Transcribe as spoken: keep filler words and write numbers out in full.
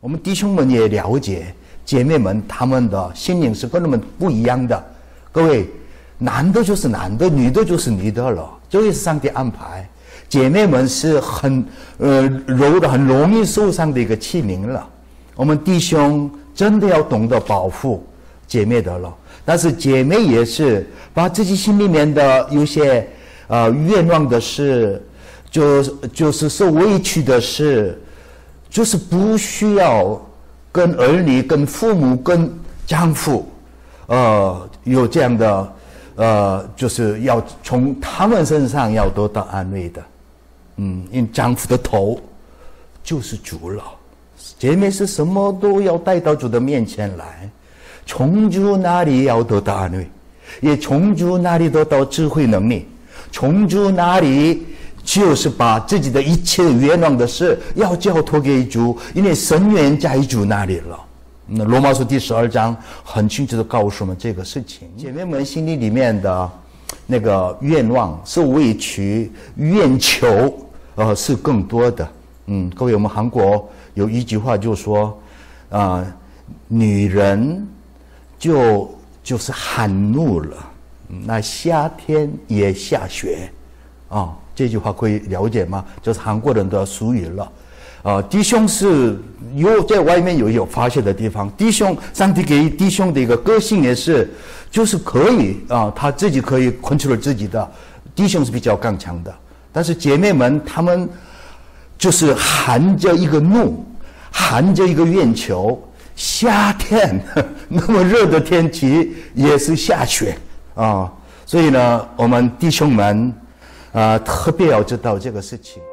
我们弟兄们也了解姐妹们他们的心灵是跟我们不一样的。各位，男的就是男的，女的就是女的了，这也是上帝安排。姐妹们是很呃柔的，很容易受伤的一个器皿了。我们弟兄真的要懂得保护姐妹的了，但是姐妹也是把自己心里面的有些呃愿望的事，就就是受委屈的事，就是不需要跟儿女、跟父母、跟丈夫，呃，有这样的，呃，就是要从他们身上要得到安慰的，嗯，因为丈夫的头就是主了，姐妹是什么都要带到主的面前来，从主那里要得到安慰，也从主那里得到智慧能力，从主那里。就是把自己的一切愿望的事要交托给主，因为神原在主那里了。那罗马书第十二章很清楚的告诉我们这个事情。姐妹们心里里面的那个愿望是委屈、愿求，呃，是更多的。嗯，各位，我们韩国有一句话就说，啊、呃，女人就就是寒露了，那夏天也下雪，啊、哦。这句话可以了解吗？就是韩国人的俗语了。呃，弟兄是有在外面有有发泄的地方，弟兄上帝给弟兄的一个个性也是，就是可以啊、呃，他自己可以控制自己的。弟兄是比较刚强的，但是姐妹们她们就是含着一个怒，含着一个愿求。夏天那么热的天气也是下雪啊、呃，所以呢，我们弟兄们。啊、呃，特别要知道这个事情。